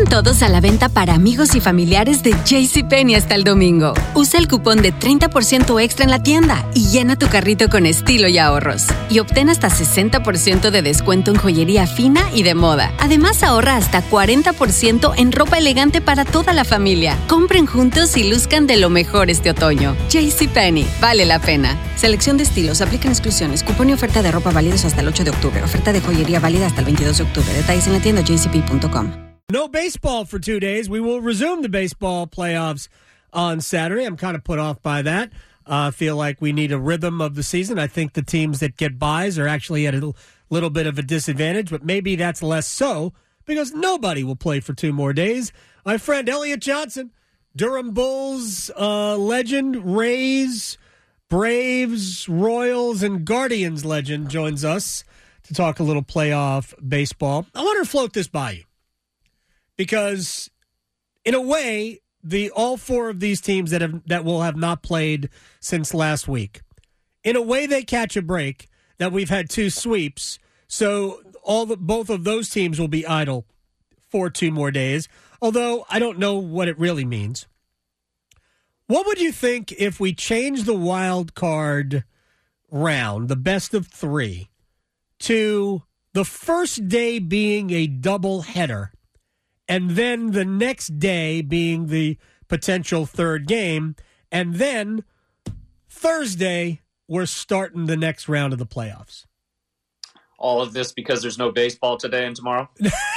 todos a la venta para amigos y familiares de JCPenney hasta el domingo. Usa el cupón de 30% extra en la tienda y llena tu carrito con estilo y ahorros. Y obtén hasta 60% de descuento en joyería fina y de moda. Además, ahorra hasta 40% en ropa elegante para toda la familia. Compren juntos y luzcan de lo mejor este otoño. JCPenney, vale la pena. Selección de estilos, aplican exclusiones. Cupón y oferta de ropa válidos hasta el 8 de octubre. Oferta de joyería válida hasta el 22 de octubre. Detalles en la tienda jcp.com. No baseball for 2 days. We will resume the baseball playoffs on Saturday. I'm kind of put off by that. I feel like we need a rhythm of the season. I think the teams that get buys are actually at a little bit of a disadvantage, but maybe that's less so because nobody will play for 2 more days. My friend Elliot Johnson, Durham Bulls legend, Rays, Braves, Royals, and Guardians legend, joins us to talk a little playoff baseball. I want to float this by you. Because, in a way, all 4 of these teams that will have not played since last week, in a way, they catch a break that we've had 2 sweeps. So both of those teams will be idle for 2 more days. Although I don't know what it really means. What would you think if we change the wild card round, the best of 3, to the first day being a double header? And then the next day being the potential 3rd game. And then Thursday, we're starting the next round of the playoffs. All of this because there's no baseball today and tomorrow?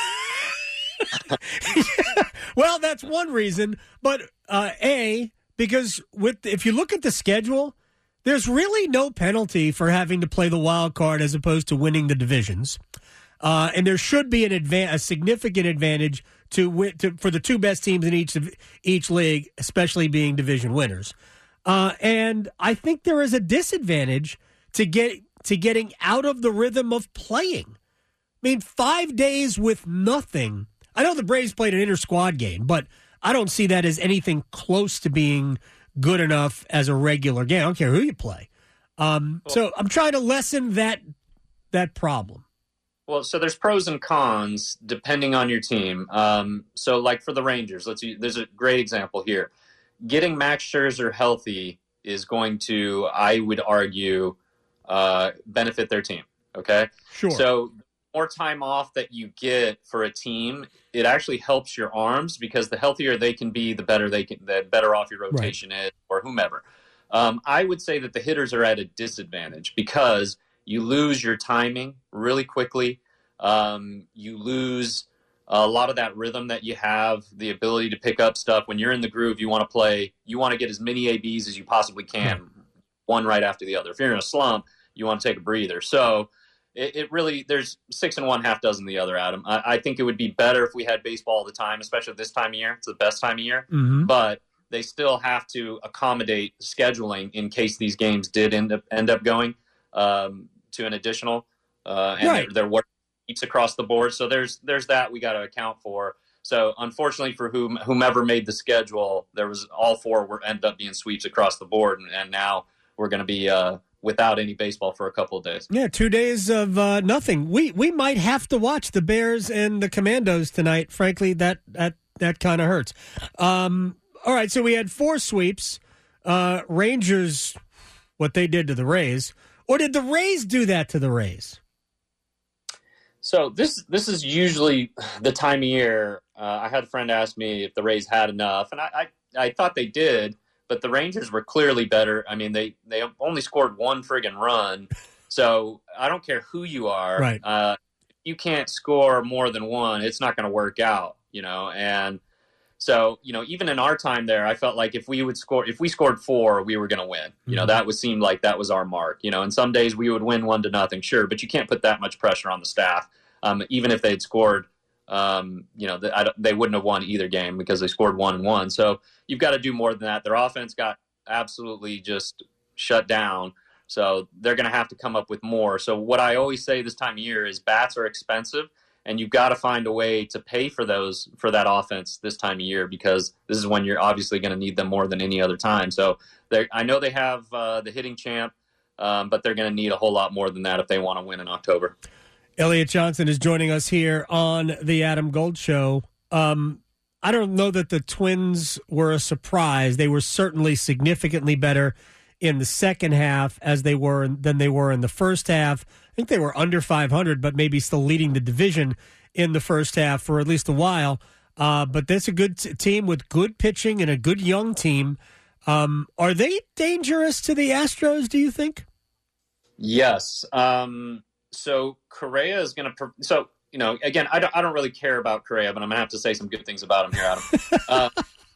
Well, that's one reason. But, because if you look at the schedule, there's really no penalty for having to play the wild card as opposed to winning the divisions. And there should be a significant advantage for the 2 best teams in each league, especially being division winners. And I think there is a disadvantage to getting out of the rhythm of playing. I mean, 5 days with nothing. I know the Braves played an inter-squad game, but I don't see that as anything close to being good enough as a regular game. I don't care who you play. So I'm trying to lessen that problem. Well, so there's pros and cons depending on your team. So, like for the Rangers, there's a great example here. Getting Max Scherzer healthy is going to, I would argue, benefit their team. Okay, sure. So, more time off that you get for a team, it actually helps your arms because the healthier they can be, the better off your rotation is, or whomever. I would say that the hitters are at a disadvantage because you lose your timing really quickly. You lose a lot of that rhythm that you have, the ability to pick up stuff. When you're in the groove, you want to play. You want to get as many ABs as you possibly can, one right after the other. If you're in a slump, you want to take a breather. So it really, there's 6 and 1/2 dozen the other, Adam. I think it would be better if we had baseball all the time, especially this time of year. It's the best time of year. Mm-hmm. But they still have to accommodate scheduling in case these games did end up going to an additional, and they're working across the board. So there's that we got to account for. So unfortunately for whomever made the schedule, there was all 4 ended up being sweeps across the board, and now we're going to be without any baseball for a couple of days. Yeah, 2 days of nothing. We might have to watch the Bears and the Commandos tonight. Frankly, that kind of hurts. All right, so we had 4 sweeps. Rangers, what they did to the Rays. Or did the Rays do that to the Rays? So this is usually the time of year. I had a friend ask me if the Rays had enough, and I thought they did, but the Rangers were clearly better. I mean, they only scored 1 friggin' run, so I don't care who you are. Right. If you can't score more than 1, it's not going to work out, and so, even in our time there, I felt like if we scored 4, we were going to win. Mm-hmm. That seemed like that was our mark. And some days we would win 1-0, sure, but you can't put that much pressure on the staff. Even if they had scored, they wouldn't have won either game because they scored 1-1. So you've got to do more than that. Their offense got absolutely just shut down. So they're going to have to come up with more. So what I always say this time of year is bats are expensive. And you've got to find a way to pay for that offense this time of year because this is when you're obviously going to need them more than any other time. So I know they have the hitting champ, but they're going to need a whole lot more than that if they want to win in October. Elliot Johnson is joining us here on the Adam Gold Show. I don't know that the Twins were a surprise. They were certainly significantly better in the second half than they were in the first half. I think they were under 500, but maybe still leading the division in the first half for at least a while. But that's a good team with good pitching and a good young team. Are they dangerous to the Astros, do you think? Yes. So Correa is going to again, I don't really care about Correa, but I'm going to have to say some good things about him here, Adam.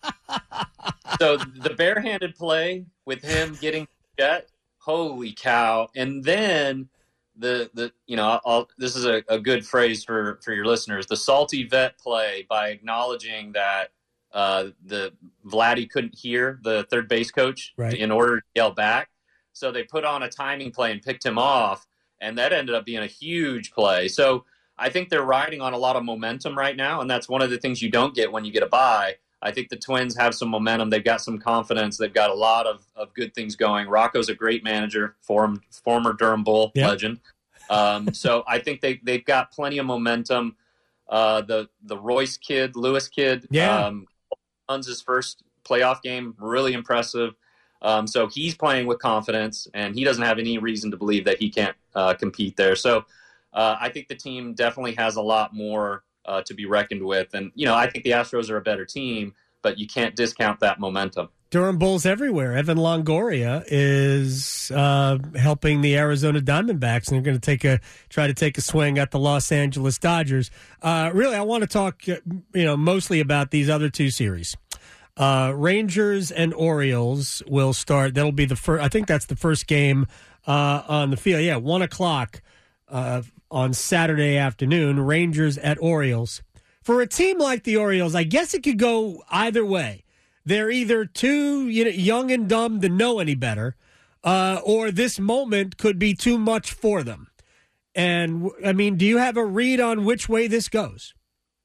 So the barehanded play with him getting jet, holy cow. And then this is a good phrase for your listeners, the salty vet play by acknowledging that the Vladdy couldn't hear the third base coach in order to yell back. So they put on a timing play and picked him off, and that ended up being a huge play. So I think they're riding on a lot of momentum right now, and that's one of the things you don't get when you get a bye. I think the Twins have some momentum. They've got some confidence. They've got a lot of good things going. Rocco's a great manager, former Durham Bull legend. So I think they've got plenty of momentum. The Royce kid, Lewis kid, won his first playoff game, really impressive. So he's playing with confidence, and he doesn't have any reason to believe that he can't compete there. So I think the team definitely has a lot more to be reckoned with. And, I think the Astros are a better team, but you can't discount that momentum. Durham Bulls everywhere. Evan Longoria is helping the Arizona Diamondbacks, and they're going to try to take a swing at the Los Angeles Dodgers. Really, I want to talk, mostly about these other two series. Rangers and Orioles will start. That'll be the first. I think that's the first game on the field. 1:00 on Saturday afternoon. Rangers at Orioles. For a team like the Orioles, I guess it could go either way. They're either too young and dumb to know any better, or this moment could be too much for them. And I mean, do you have a read on which way this goes?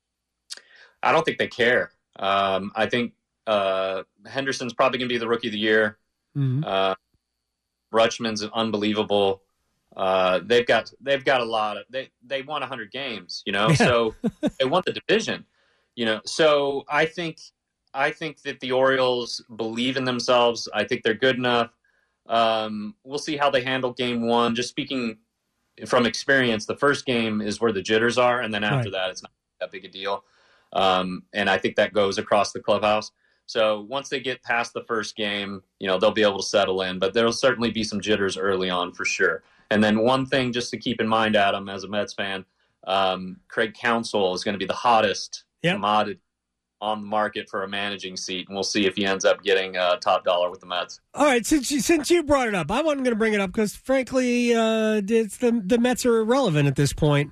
I don't think they care. I think Henderson's probably going to be the rookie of the year. Mm-hmm. Rutschman's unbelievable. They've got a lot of they won 100 games, so they won the division, So I think that the Orioles believe in themselves. I think they're good enough. We'll see how they handle game one. Just speaking from experience, the first game is where the jitters are, and then after that, it's not that big a deal. And I think that goes across the clubhouse. So once they get past the first game, they'll be able to settle in. But there'll certainly be some jitters early on for sure. And then one thing just to keep in mind, Adam, as a Mets fan, Craig Counsell is going to be the hottest commodity on the market for a managing seat, and we'll see if he ends up getting top dollar with the Mets. All right, since you brought it up, I wasn't going to bring it up because, frankly, the Mets are irrelevant at this point.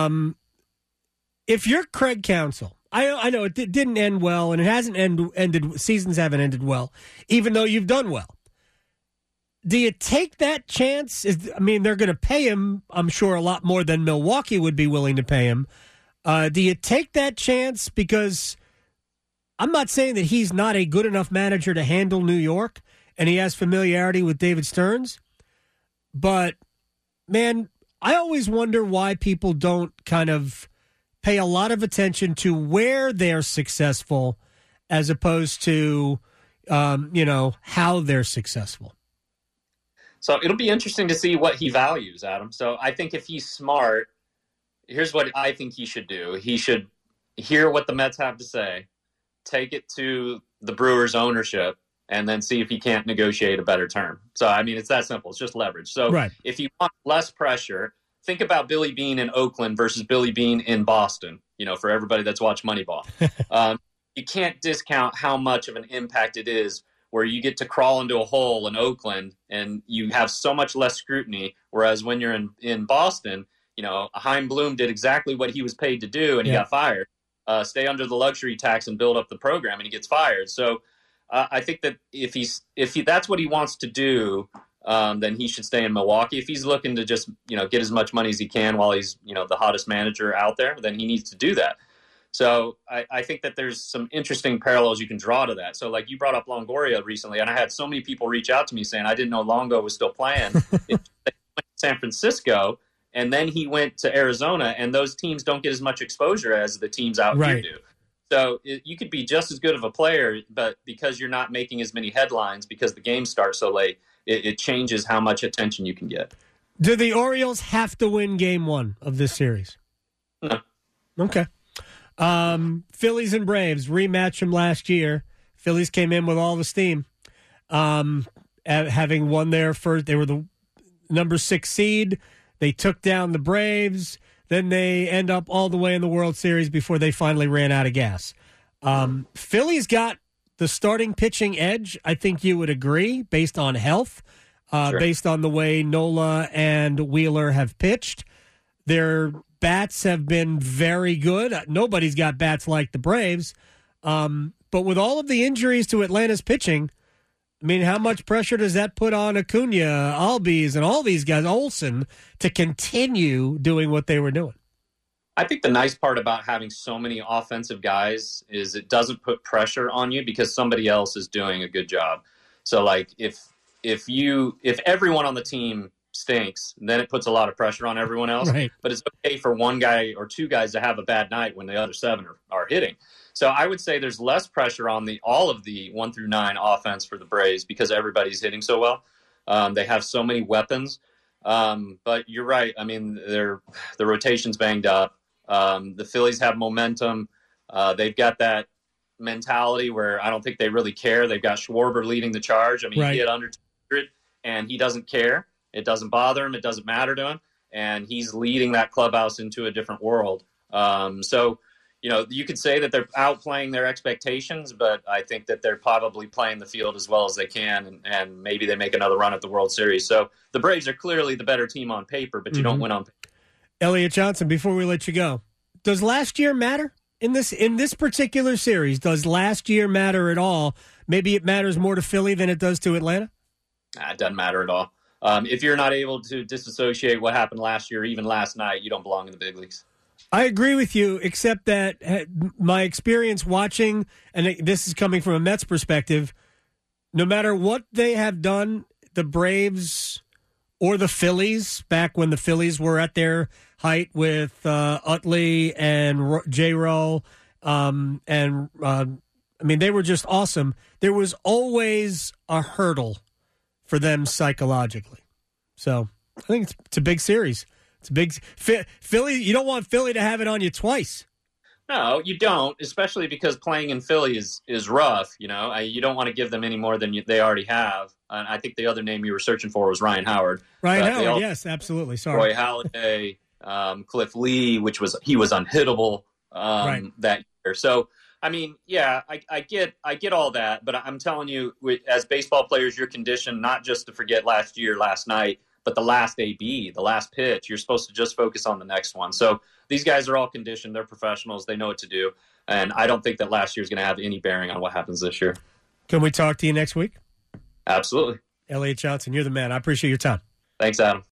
If you're Craig Counsell, I know it didn't end well, and it hasn't ended. Seasons haven't ended well, even though you've done well. Do you take that chance? They're going to pay him, I'm sure, a lot more than Milwaukee would be willing to pay him. Do you take that chance? Because I'm not saying that he's not a good enough manager to handle New York, and he has familiarity with David Stearns. But, man, I always wonder why people don't kind of pay a lot of attention to where they're successful as opposed to, how they're successful. So it'll be interesting to see what he values, Adam. So I think if he's smart, here's what I think he should do. He should hear what the Mets have to say, take it to the Brewers ownership, and then see if he can't negotiate a better term. So, it's that simple. It's just leverage. So if you want less pressure, think about Billy Beane in Oakland versus Billy Beane in Boston, for everybody that's watched Moneyball. You can't discount how much of an impact it is where you get to crawl into a hole in Oakland and you have so much less scrutiny, whereas when you're in Boston, Chaim Bloom did exactly what he was paid to do, and he got fired. Stay under the luxury tax and build up the program, and he gets fired. So I think that if that's what he wants to do, then he should stay in Milwaukee. If he's looking to just get as much money as he can while he's the hottest manager out there, then he needs to do that. So I think that there's some interesting parallels you can draw to that. So like you brought up Longoria recently, and I had so many people reach out to me saying I didn't know Longo was still playing in San Francisco. And then he went to Arizona, and those teams don't get as much exposure as the teams out here do. So you could be just as good of a player, but because you're not making as many headlines because the games start so late, it changes how much attention you can get. Do the Orioles have to win Game 1 of this series? No. Okay. Phillies and Braves, rematch from last year. Phillies came in with all the steam. Having won their first, they were the number 6 seed. They took down the Braves. Then they end up all the way in the World Series before they finally ran out of gas. Phillies got the starting pitching edge. I think you would agree, based on health, Sure. based on the way Nola and Wheeler have pitched. Their bats have been very good. Nobody's got bats like the Braves. But with all of the injuries to Atlanta's pitching, I mean, how much pressure does that put on Acuna, Albies, and all these guys, Olsen, to continue doing what they were doing? I think the nice part about having so many offensive guys is it doesn't put pressure on you because somebody else is doing a good job. So, like, if everyone on the team stinks, then it puts a lot of pressure on everyone else. Right. But it's okay for one guy or two guys to have a bad night when the other 7 are hitting. So I would say there's less pressure on all of the 1 through 9 offense for the Braves because everybody's hitting so well. They have so many weapons. But you're right. I mean, the rotation's banged up. The Phillies have momentum. They've got that mentality where I don't think they really care. They've got Schwarber leading the charge. I mean, Right. He hit under 200, and he doesn't care. It doesn't bother him. It doesn't matter to him. And he's leading that clubhouse into a different world. So, you could say that they're outplaying their expectations, but I think that they're probably playing the field as well as they can, and maybe they make another run at the World Series. So the Braves are clearly the better team on paper, but you don't win on paper. Elliot Johnson, before we let you go, does last year matter in this particular series? Does last year matter at all? Maybe it matters more to Philly than it does to Atlanta? It doesn't matter at all. If you're not able to disassociate what happened last year, even last night, you don't belong in the big leagues. I agree with you, except that my experience watching, and this is coming from a Mets perspective, no matter what they have done, the Braves or the Phillies, back when the Phillies were at their height with Utley and J-Roll, I mean, they were just awesome. There was always a hurdle for them psychologically. So I think it's a big series. It's a big Philly. You don't want Philly to have it on you twice. No, you don't, especially because playing in Philly is rough. You don't want to give them any more than they already have. And I think the other name you were searching for was Ryan Howard. Ryan Howard, yes, absolutely. Sorry, Roy Halladay, Cliff Lee, he was unhittable that year. So I mean, yeah, I get all that, but I'm telling you, as baseball players, you're conditioned not just to forget last year, last night, but the last AB, the last pitch. You're supposed to just focus on the next one. So these guys are all conditioned. They're professionals. They know what to do. And I don't think that last year is going to have any bearing on what happens this year. Can we talk to you next week? Absolutely. Elliot Johnson, you're the man. I appreciate your time. Thanks, Adam.